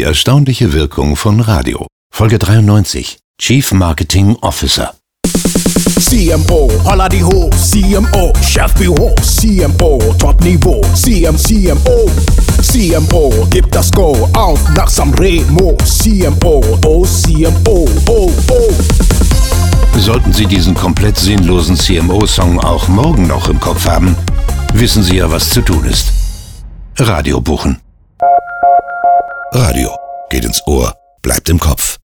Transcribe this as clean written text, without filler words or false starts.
Die erstaunliche Wirkung von Radio. Folge 93. Chief Marketing Officer. CMO, holla die ho, CMO, Chefbüro, CMO, Top-Niveau, CMO, gib das Go auf nach Sanremo, CMO, oh CMO, oh. Sollten Sie diesen komplett sinnlosen CMO-Song auch morgen noch im Kopf haben, wissen Sie ja, was zu tun ist. Radio buchen. Radio geht ins Ohr, bleibt im Kopf.